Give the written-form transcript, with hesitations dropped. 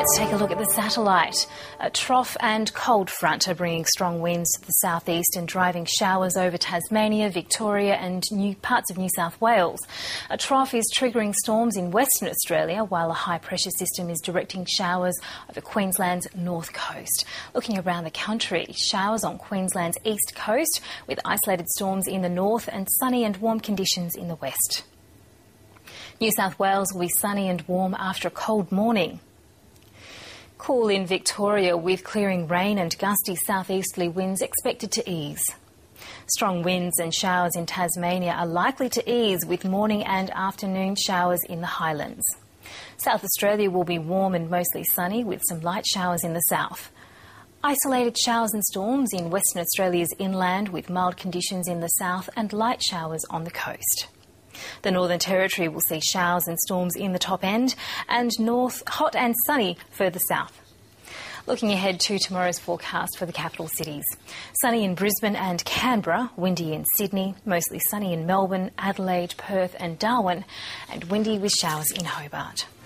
Let's take a look at the satellite. A trough and cold front are bringing strong winds to the southeast and driving showers over Tasmania, Victoria and parts of New South Wales. A trough is triggering storms in Western Australia, while a high pressure system is directing showers over Queensland's north coast. Looking around the country, showers on Queensland's east coast with isolated storms in the north and sunny and warm conditions in the west. New South Wales will be sunny and warm after a cold morning. Cool in Victoria with clearing rain and gusty southeasterly winds expected to ease. Strong winds and showers in Tasmania are likely to ease with morning and afternoon showers in the highlands. South Australia will be warm and mostly sunny with some light showers in the south. Isolated showers and storms in Western Australia's inland with mild conditions in the south and light showers on the coast. The Northern Territory will see showers and storms in the top end and north hot and sunny further south. Looking ahead to tomorrow's forecast for the capital cities. Sunny in Brisbane and Canberra, windy in Sydney, mostly sunny in Melbourne, Adelaide, Perth and Darwin, and windy with showers in Hobart.